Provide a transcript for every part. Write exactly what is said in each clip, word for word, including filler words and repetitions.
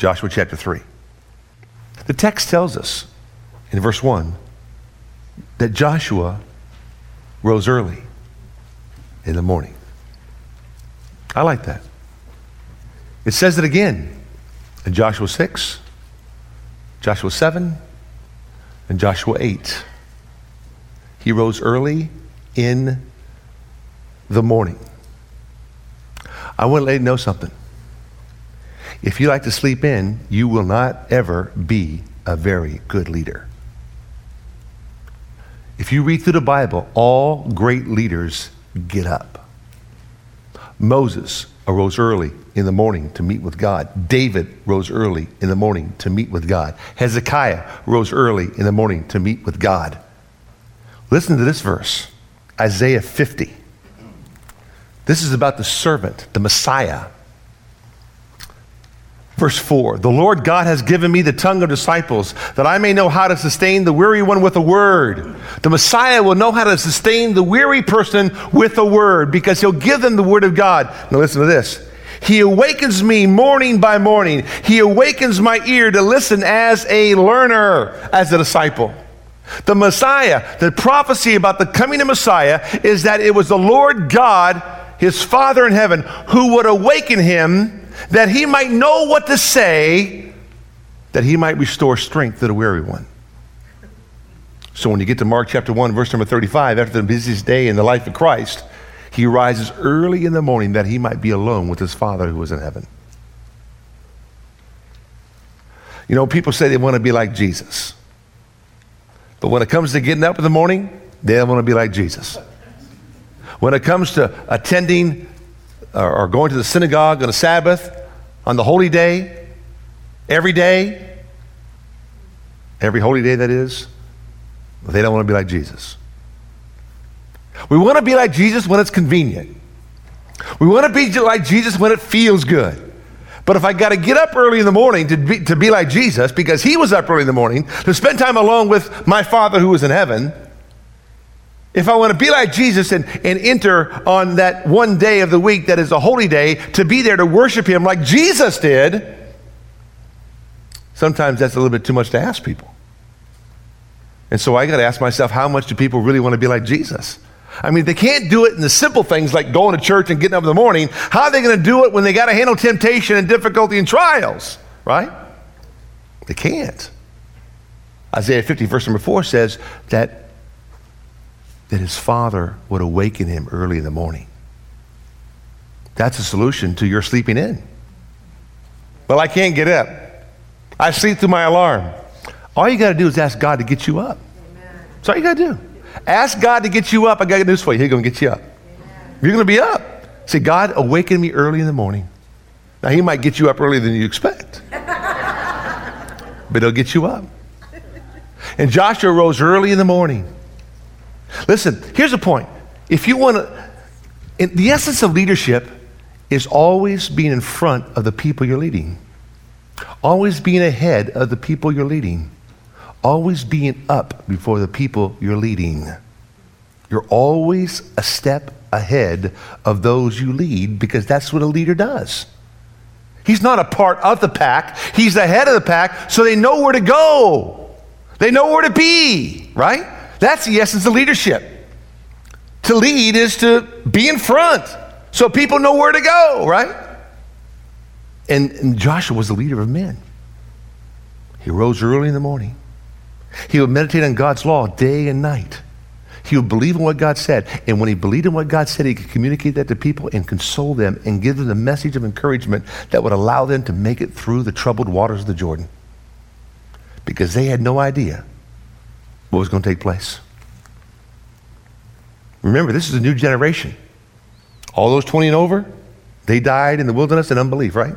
Joshua chapter three. The text tells us in verse one that Joshua rose early in the morning. I like that. It says it again in Joshua six, Joshua seven, and Joshua eight. He rose early in the morning. I want to let you know something. If you like to sleep in, you will not ever be a very good leader. If you read through the Bible, all great leaders get up. Moses arose early in the morning to meet with God. David rose early in the morning to meet with God. Hezekiah rose early in the morning to meet with God. Listen to this verse, Isaiah fifty. This is about the servant, the Messiah. Verse four, the Lord God has given me the tongue of disciples that I may know how to sustain the weary one with a word. The Messiah will know how to sustain the weary person with a word because he'll give them the word of God. Now listen to this. He awakens me morning by morning. He awakens my ear to listen as a learner, as a disciple. The Messiah, the prophecy about the coming of Messiah is that it was the Lord God, his Father in heaven, who would awaken him that he might know what to say, that he might restore strength to the weary one. So when you get to Mark chapter one, verse number thirty-five, after the busiest day in the life of Christ, he rises early in the morning that he might be alone with his Father who is in heaven. You know, people say they want to be like Jesus. But when it comes to getting up in the morning, they don't want to be like Jesus. When it comes to attending or going to the synagogue on a Sabbath, on the holy day, every day, every holy day that is, they don't want to be like Jesus. We want to be like Jesus when it's convenient. We want to be like Jesus when it feels good. But if I got to get up early in the morning to be, to be like Jesus, because he was up early in the morning, to spend time alone with my Father who is in heaven, if I want to be like Jesus and, and enter on that one day of the week that is a holy day, to be there to worship him like Jesus did, sometimes that's a little bit too much to ask people. And so I got to ask myself, how much do people really want to be like Jesus? I mean, they can't do it in the simple things like going to church and getting up in the morning. How are they going to do it when they got to handle temptation and difficulty and trials, right? They can't. Isaiah fifty, verse number four says that that his Father would awaken him early in the morning. That's a solution to your sleeping in. Well, I can't get up. I sleep through my alarm. All you got to do is ask God to get you up. Amen. That's all you got to do. Ask God to get you up. I got good news for you. He's going to get you up. Amen. You're going to be up. Say, God, awaken me early in the morning. Now, he might get you up earlier than you expect. But he'll get you up. And Joshua rose early in the morning. Listen, here's the point. If you want to, the essence of leadership is always being in front of the people you're leading. Always being ahead of the people you're leading. Always being up before the people you're leading. You're always a step ahead of those you lead because that's what a leader does. He's not a part of the pack. He's the head of the pack, so they know where to go. They know where to be, right? That's the essence of leadership. To lead is to be in front so people know where to go, right? And, and Joshua was the leader of men. He rose early in the morning. He would meditate on God's law day and night. He would believe in what God said. And when he believed in what God said, he could communicate that to people and console them and give them the message of encouragement that would allow them to make it through the troubled waters of the Jordan. Because they had no idea what was going to take place. Remember, this is a new generation. All those twenty and over, they died in the wilderness in unbelief, right?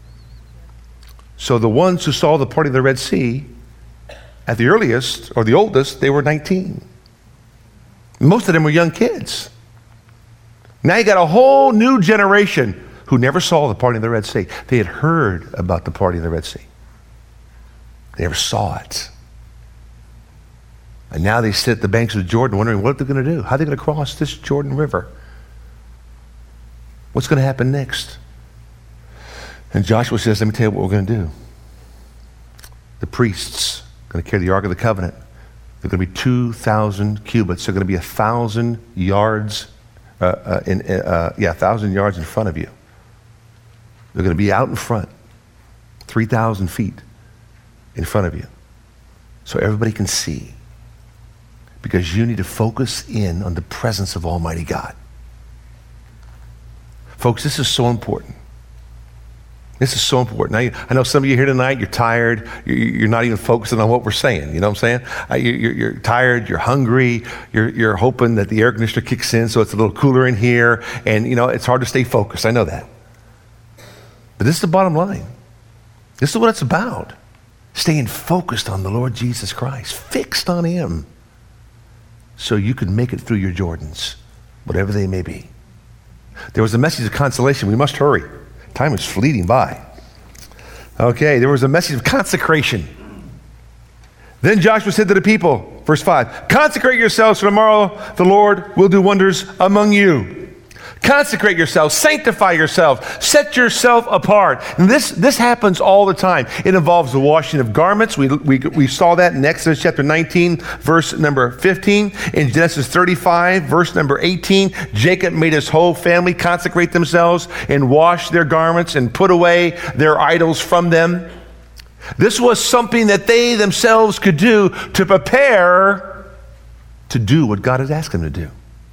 So the ones who saw the parting of the Red Sea, at the earliest, or the oldest, they were nineteen. Most of them were young kids. Now you got a whole new generation who never saw the parting of the Red Sea. They had heard about the parting of the Red Sea. They never saw it. And now they sit at the banks of the Jordan wondering what they're going to do. How are they going to cross this Jordan River? What's going to happen next? And Joshua says, let me tell you what we're going to do. the priests going to carry the Ark of the Covenant. They're going to be two thousand cubits. They're going to be one thousand yards, uh, uh, in, uh, yeah, one thousand yards in front of you. They're going to be out in front, three thousand feet in front of you, so everybody can see. Because you need to focus in on the presence of Almighty God. Folks, this is so important. This is so important. Now, you, I know some of you here tonight, you're tired. You're, you're not even focusing on what we're saying. You know what I'm saying? Uh, you, you're, you're tired. You're hungry. You're, you're hoping that the air conditioner kicks in so it's a little cooler in here. And, you know, it's hard to stay focused. I know that. But this is the bottom line. This is what it's about. Staying focused on the Lord Jesus Christ. Fixed on Him. So you can make it through your Jordans, whatever they may be. There was a message of consolation. We must hurry. Time is fleeting by. Okay, there was a message of consecration. Then Joshua said to the people, verse five, consecrate yourselves, for tomorrow the Lord will do wonders among you. Consecrate yourself, sanctify yourself, set yourself apart. And this, this happens all the time. It involves the washing of garments. We, we, we saw that in Exodus chapter nineteen, verse number fifteen. In Genesis thirty-five, verse number eighteen, Jacob made his whole family consecrate themselves and wash their garments and put away their idols from them. This was something that they themselves could do to prepare to do what God had asked them to do.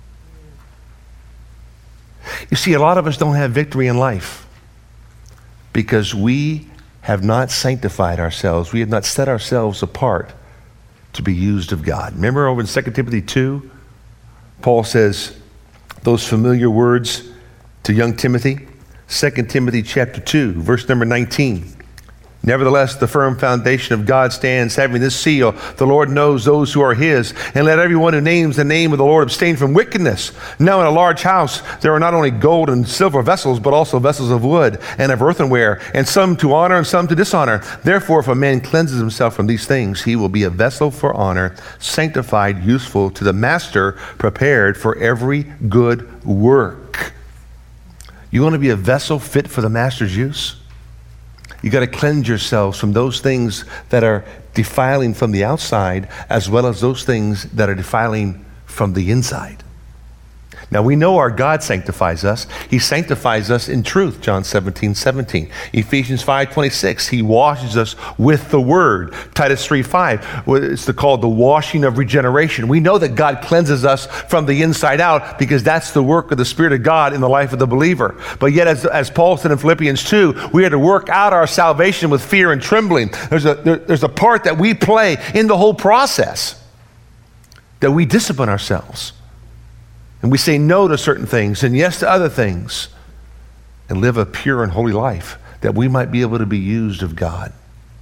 You see, a lot of us don't have victory in life because we have not sanctified ourselves. We have not set ourselves apart to be used of God. Remember over in Second Timothy two, Paul says those familiar words to young Timothy. Second Timothy chapter two, verse number nineteen. Nevertheless, the firm foundation of God stands, having this seal: the Lord knows those who are His, and let everyone who names the name of the Lord abstain from wickedness. Now in a large house there are not only gold and silver vessels, but also vessels of wood and of earthenware, and some to honor and some to dishonor. Therefore, if a man cleanses himself from these things, he will be a vessel for honor, sanctified, useful to the master, prepared for every good work. You want to be a vessel fit for the master's use? You got to cleanse yourselves from those things that are defiling from the outside, as well as those things that are defiling from the inside. Now we know our God sanctifies us. He sanctifies us in truth, John seventeen, seventeen. Ephesians five, twenty-six, He washes us with the Word. Titus three, five, it's called the washing of regeneration. We know that God cleanses us from the inside out because that's the work of the Spirit of God in the life of the believer. But yet, as, as Paul said in Philippians two, we are to work out our salvation with fear and trembling. There's a, there, there's a part that we play in the whole process, that we discipline ourselves. And we say no to certain things and yes to other things, and live a pure and holy life that we might be able to be used of God.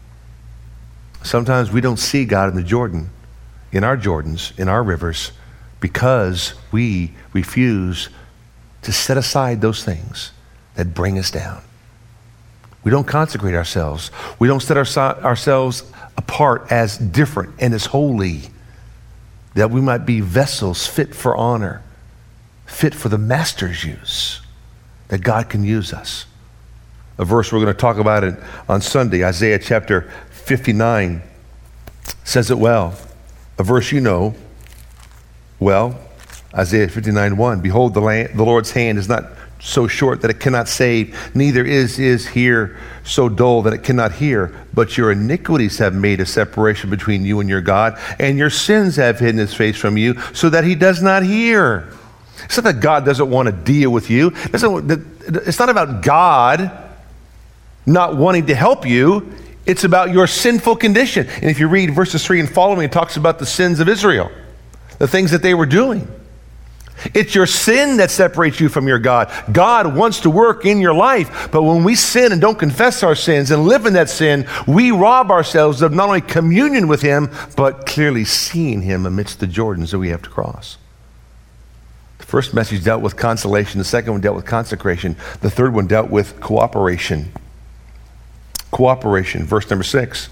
Sometimes we don't see God in the Jordan, in our Jordans, in our rivers, because we refuse to set aside those things that bring us down. We don't consecrate ourselves. We don't set our, ourselves apart as different and as holy, that we might be vessels fit for honor, fit for the master's use, that God can use us. A verse we're going to talk about it on Sunday, Isaiah chapter fifty-nine, says it well. A verse you know well, Isaiah fifty-nine, one. Behold, the, land, the Lord's hand is not so short that it cannot save, neither is his ear so dull that it cannot hear. But your iniquities have made a separation between you and your God, and your sins have hidden His face from you, so that He does not hear. It's not that God doesn't want to deal with you. It's not about God not wanting to help you. It's about your sinful condition. And if you read verses three and following, it talks about the sins of Israel, the things that they were doing. It's your sin that separates you from your God. God wants to work in your life, but when we sin and don't confess our sins and live in that sin, we rob ourselves of not only communion with Him, but clearly seeing Him amidst the Jordans that we have to cross. The first message dealt with consolation. The second one dealt with consecration. The third one dealt with cooperation. Cooperation, verse number six.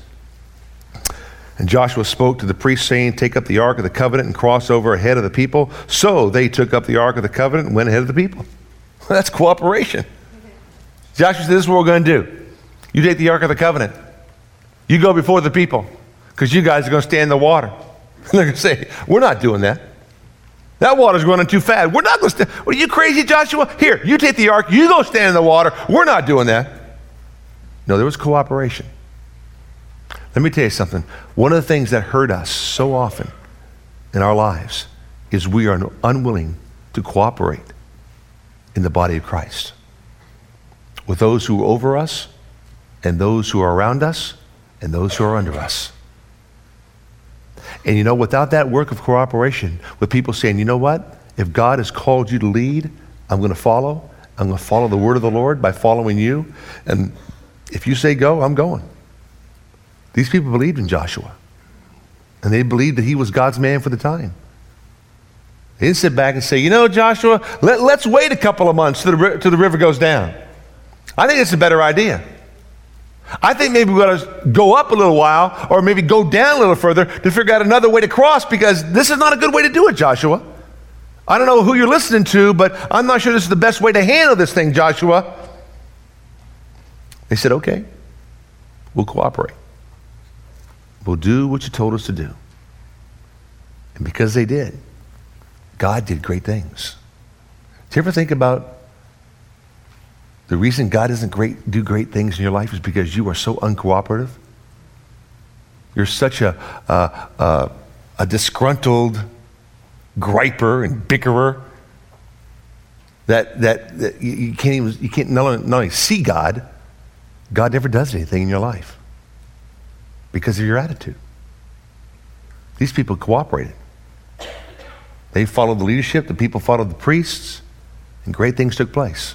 And Joshua spoke to the priests, saying, take up the Ark of the Covenant and cross over ahead of the people. So they took up the Ark of the Covenant and went ahead of the people. That's cooperation. Joshua said, this is what we're going to do. You take the Ark of the Covenant. You go before the people because you guys are going to stand in the water. And they're going to say, we're not doing that. That water's running too fast. We're not going to stand. Are you crazy, Joshua? Here, you take the ark. You go stand in the water. We're not doing that. No, there was cooperation. Let me tell you something. One of the things that hurt us so often in our lives is we are unwilling to cooperate in the body of Christ with those who are over us and those who are around us and those who are under us. And you know, without that work of cooperation, with people saying, you know what? If God has called you to lead, I'm going to follow. I'm going to follow the word of the Lord by following you. And if you say go, I'm going. These people believed in Joshua. And they believed that he was God's man for the time. They didn't sit back and say, you know, Joshua, let, let's wait a couple of months till the, till the river goes down. I think it's a better idea. I think maybe we ought to go up a little while or maybe go down a little further to figure out another way to cross, because this is not a good way to do it, Joshua. I don't know who you're listening to, but I'm not sure this is the best way to handle this thing, Joshua. They said, okay, we'll cooperate. We'll do what you told us to do. And because they did, God did great things. Do you ever think about the reason God doesn't great, do great things in your life is because you are so uncooperative? You're such a, a, a, a disgruntled griper and bickerer that, that, that you, you can't even, you can't not only, not only see God, God never does anything in your life because of your attitude. These people cooperated. They followed the leadership, the people followed the priests, and great things took place.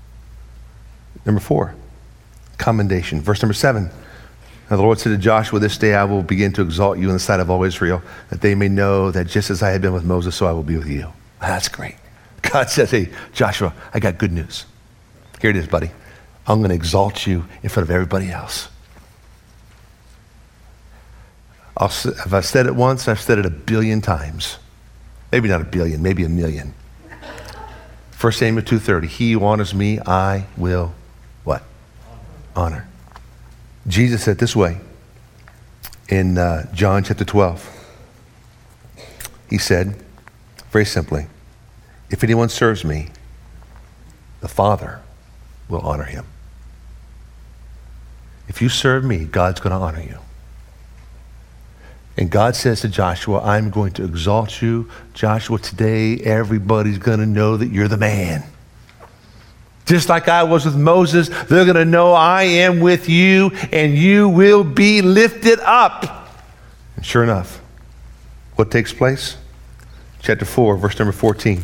Number four, commendation. Verse number seven. Now the Lord said to Joshua, this day I will begin to exalt you in the sight of all Israel, that they may know that just as I have been with Moses, so I will be with you. That's great. God says, hey, Joshua, I got good news. Here it is, buddy. I'm going to exalt you in front of everybody else. I'll, if I've said it once, I've said it a billion times. Maybe not a billion, maybe a million. First Samuel two thirty, he who honors me, I will what? Honor. Jesus said this way in uh, John chapter twelve. He said, very simply, if anyone serves me, the Father will honor him. If you serve me, God's going to honor you. And God says to Joshua, I'm going to exalt you. Joshua, today everybody's going to know that you're the man. Just like I was with Moses, they're going to know I am with you and you will be lifted up. And sure enough, what takes place? Chapter four, verse number fourteen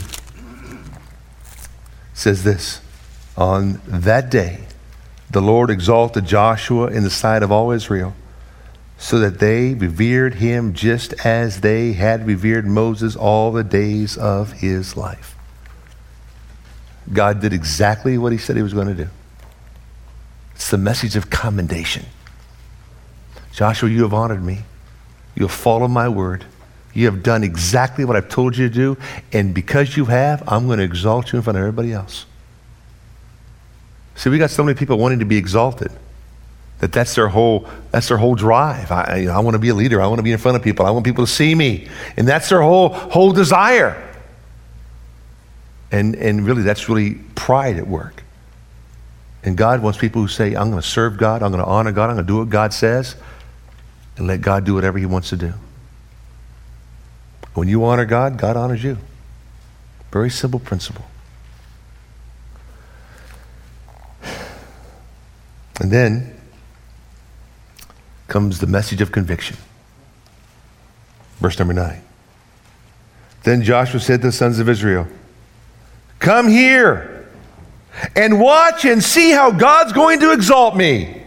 says this, on that day, the Lord exalted Joshua in the sight of all Israel, so that they revered him just as they had revered Moses all the days of his life. God did exactly what he said he was going to do. It's the message of commendation. Joshua, you have honored me. You have followed my word. You have done exactly what I've told you to do. And because you have, I'm going to exalt you in front of everybody else. See, we got so many people wanting to be exalted. That that's their whole that's their whole drive. I, you know, I want to be a leader. I want to be in front of people. I want people to see me, and that's their whole whole desire. And and really, that's really pride at work. And God wants people who say, "I'm going to serve God. I'm going to honor God. I'm going to do what God says, and let God do whatever He wants to do." When you honor God, God honors you. Very simple principle. And then comes the message of conviction. Verse number nine. Then Joshua said to the sons of Israel, come here and watch and see how God's going to exalt me.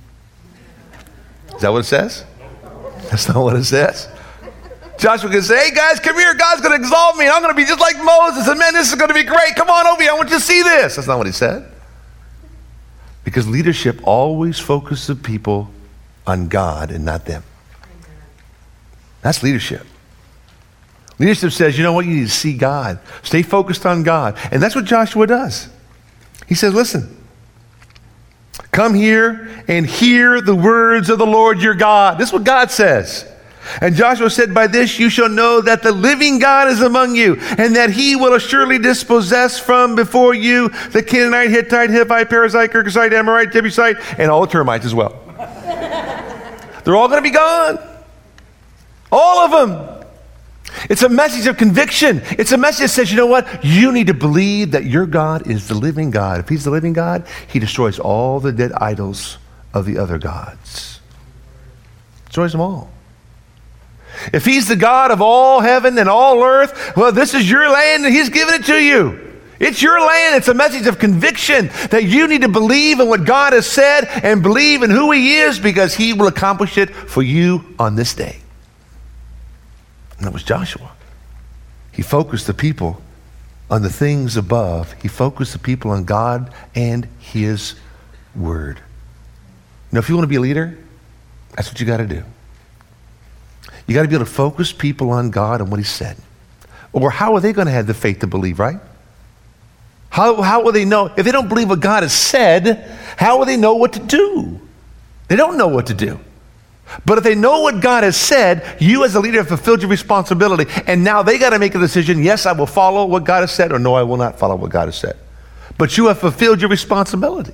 Is that what it says? That's not what it says. Joshua can say, hey guys, come here. God's going to exalt me. I'm going to be just like Moses. And man, this is going to be great. Come on over here. I want you to see this. That's not what he said. Because leadership always focuses people on God and not them. That's leadership. Leadership says, you know what? You need to see God. Stay focused on God. And that's what Joshua does. He says, listen, Come here and hear the words of the Lord your God. This is what God says. And Joshua said, by this you shall know that the living God is among you, and that he will assuredly dispossess from before you the Canaanite, Hittite, Hivite, Perizzite, Girgashite, Amorite, Jebusite, and all the termites as well. They're all going to be gone. All of them. It's a message of conviction. It's a message that says, you know what? You need to believe that your God is the living God. If he's the living God, he destroys all the dead idols of the other gods. Destroys them all. If he's the God of all heaven and all earth, well, this is your land and he's given it to you. It's your land. It's a message of conviction that you need to believe in what God has said and believe in who he is, because he will accomplish it for you on this day. And that was Joshua. He focused the people on the things above. He focused the people on God and his word. Now, if you want to be a leader, that's what you got to do. You got to be able to focus people on God and what he said. Or how are they going to have the faith to believe, right? How, how will they know? If they don't believe what God has said, how will they know what to do? They don't know what to do. But if they know what God has said, you as a leader have fulfilled your responsibility. And now they got to make a decision. Yes, I will follow what God has said, or no, I will not follow what God has said. But you have fulfilled your responsibility.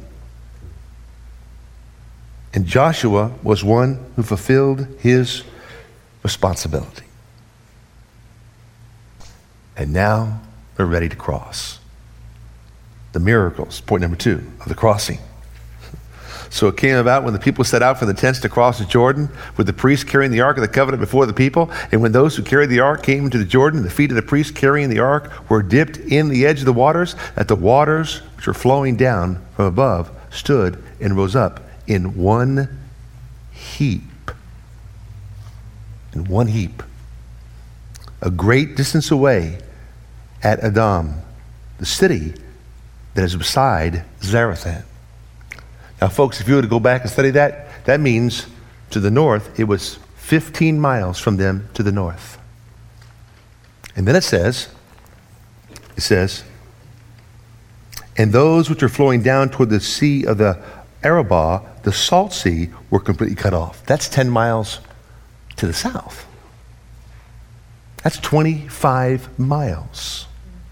And Joshua was one who fulfilled his responsibility. And now they're ready to cross. The miracles, point number two of the crossing. So it came about when the people set out from the tents to cross the Jordan, with the priests carrying the ark of the covenant before the people. And when those who carried the ark came to the Jordan, the feet of the priests carrying the ark were dipped in the edge of the waters, that the waters which were flowing down from above stood and rose up in one heap. In one heap. A great distance away at Adam, the city that is beside Zarethan. Now, folks, if you were to go back and study that, that means to the north, it was fifteen miles from them to the north. And then it says, it says, and those which are flowing down toward the sea of the Arabah, the salt sea, were completely cut off. That's ten miles to the south. That's twenty-five miles,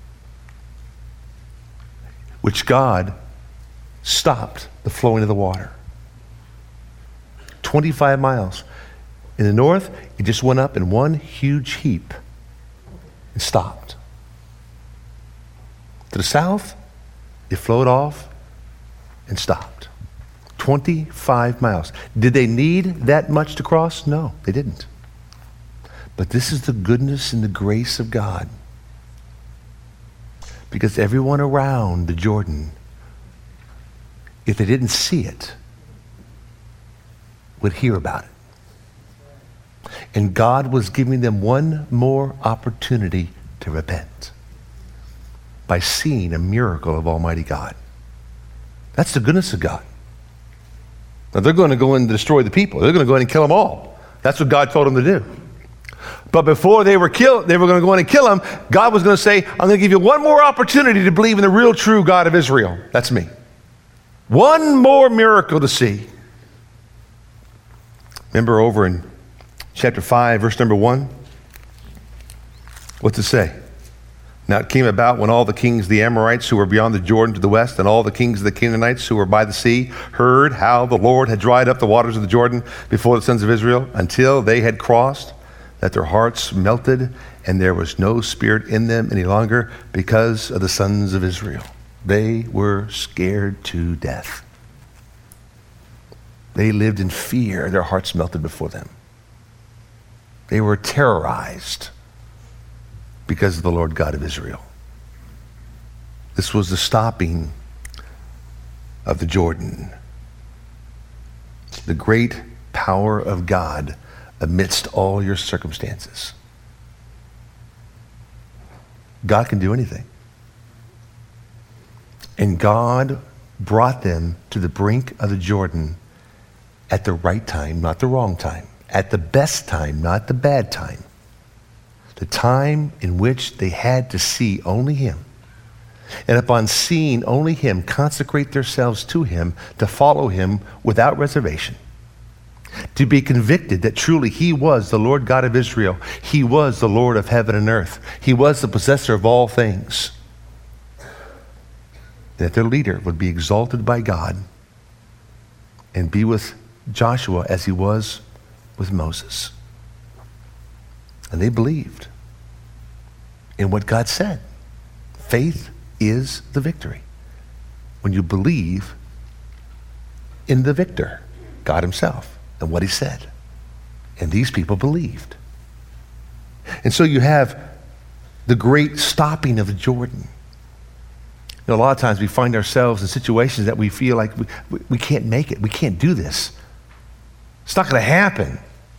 which God stopped the flowing of the water. twenty-five miles. In the north, it just went up in one huge heap and stopped. To the south, it flowed off and stopped. twenty-five miles. Did they need that much to cross? No, they didn't. But this is the goodness and the grace of God. Because everyone around the Jordan, if they didn't see it, would hear about it. And God was giving them one more opportunity to repent by seeing a miracle of Almighty God. That's the goodness of God. Now, they're going to go in and destroy the people. They're going to go in and kill them all. That's what God told them to do. But before they were killed, they were going to go in and kill them, God was going to say, I'm going to give you one more opportunity to believe in the real true God of Israel. That's me. One more miracle to see. Remember over in chapter five, verse number one? What's it say? Now it came about when all the kings of the Amorites who were beyond the Jordan to the west, and all the kings of the Canaanites who were by the sea, heard how the Lord had dried up the waters of the Jordan before the sons of Israel, until they had crossed, that their hearts melted, and there was no spirit in them any longer because of the sons of Israel. They were scared to death. They lived in fear. Their hearts melted before them. They were terrorized because of the Lord God of Israel. This was the stopping of the Jordan. The great power of God amidst all your circumstances. God can do anything. And God brought them to the brink of the Jordan at the right time, not the wrong time. At the best time, not the bad time. The time in which they had to see only him. and upon seeing only him, consecrate themselves to him, to follow him without reservation, to be convicted that truly he was the Lord God of Israel. He was the Lord of heaven and earth. He was the possessor of all things. That their leader would be exalted by God and be with Joshua as he was with Moses. And they believed in what God said. Faith is the victory. When you believe in the victor, God himself, and what he said. And these people believed. And so you have the great stopping of the Jordan. You know, a lot of times we find ourselves in situations that we feel like we, we, we can't make it. We can't do this. It's not going to happen.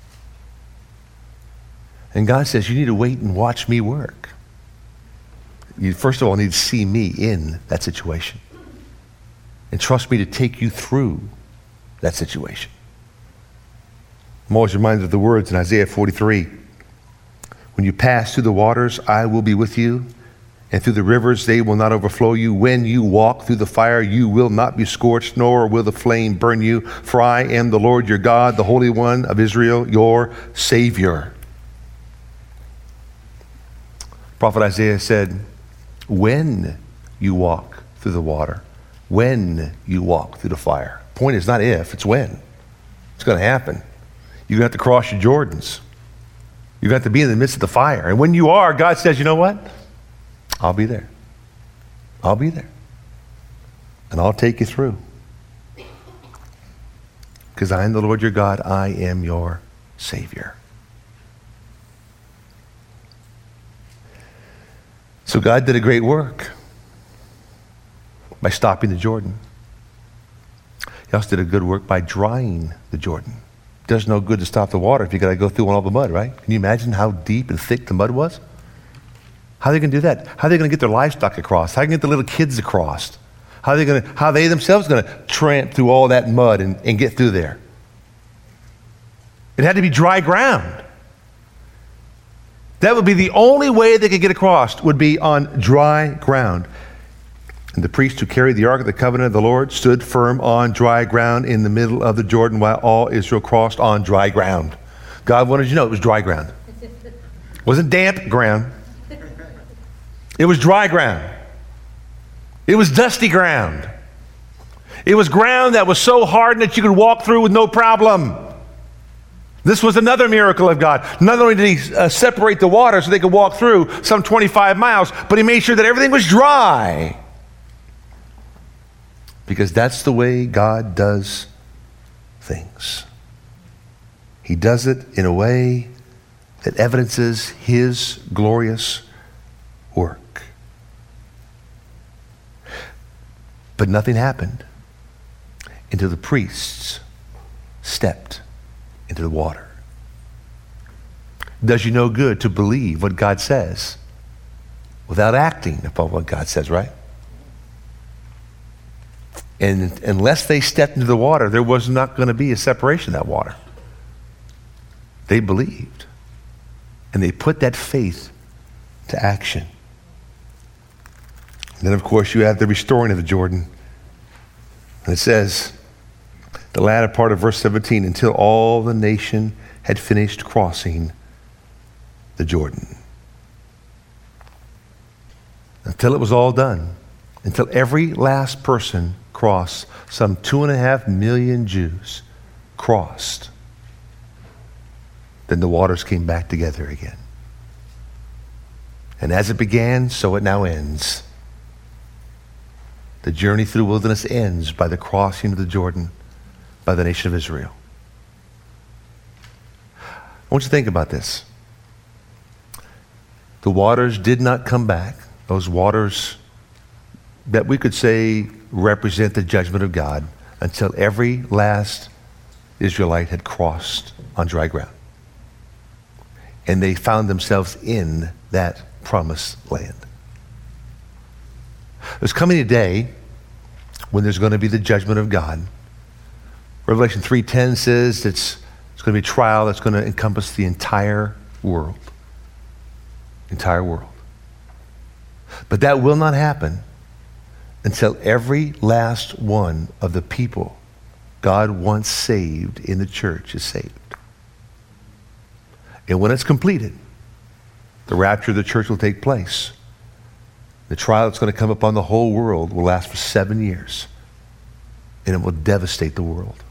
And God says, you need to wait and watch me work. You first of all need to see me in that situation. And trust me to take you through that situation. I'm always reminded of the words in Isaiah forty-three. When you pass through the waters, I will be with you. And through the rivers, they will not overflow you. When you walk through the fire, you will not be scorched, nor will the flame burn you. For I am the Lord your God, the Holy One of Israel, your Savior. Prophet Isaiah said, when you walk through the water, when you walk through the fire. Point is not if, it's when. It's going to happen. You're going to have to cross your Jordans. You're going to have to be in the midst of the fire. And when you are, God says, you know what? I'll be there. I'll be there. And I'll take you through. Because I am the Lord your God. I am your Savior. So God did a great work by stopping the Jordan. He also did a good work by drying the Jordan. It does no good to stop the water if you got to go through all the mud, right? Can you imagine how deep and thick the mud was? How are they going to do that? How are they going to get their livestock across? How are they going to get the little kids across? How are they going to, how are they themselves going to tramp through all that mud and, and get through there? It had to be dry ground. That would be the only way they could get across, would be on dry ground. And the priest who carried the Ark of the Covenant of the Lord stood firm on dry ground in the middle of the Jordan while all Israel crossed on dry ground. God wanted you to know it was dry ground. It wasn't damp ground. It was dry ground. It was dusty ground. It was ground that was so hard that you could walk through with no problem. This was another miracle of God. Not only did he uh, separate the water so they could walk through some twenty-five miles, but he made sure that everything was dry. Because that's the way God does things. He does it in a way that evidences his glorious work. But nothing happened until the priests stepped into the water. It does you no good to believe what God says without acting upon what God says, right? And unless they stepped into the water, there was not going to be a separation of that water. They believed. And they put that faith to action. And then, of course, you have the restoring of the Jordan. And it says, the latter part of verse seventeen, until all the nation had finished crossing the Jordan. Until it was all done. Until every last person crossed. Some two and a half million Jews crossed. Then the waters came back together again. And as it began, so it now ends. The journey through the wilderness ends by the crossing of the Jordan by the nation of Israel. I want you to think about this. The waters did not come back. Those waters that we could say represent the judgment of God until every last Israelite had crossed on dry ground. And they found themselves in that promised land. There's coming a day when there's going to be the judgment of God. Revelation three ten says it's, it's going to be a trial that's going to encompass the entire world. Entire world. But that will not happen until every last one of the people God once saved in the church is saved. And when it's completed, the rapture of the church will take place. The trial that's going to come upon the whole world will last for seven years, and it will devastate the world.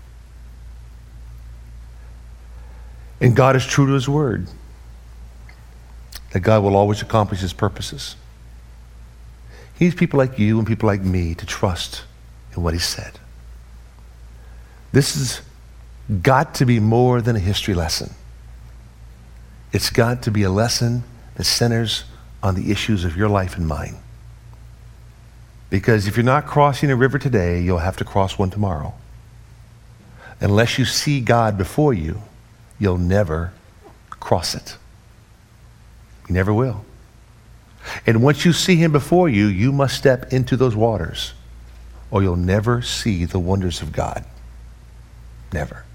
And God is true to his word, that God will always accomplish his purposes. He needs people like you and people like me to trust in what he said. This has got to be more than a history lesson. It's got to be a lesson that centers on the issues of your life and mine. Because if you're not crossing a river today, you'll have to cross one tomorrow. Unless you see God before you, you'll never cross it. You never will. And once you see him before you, you must step into those waters, or you'll never see the wonders of God. Never.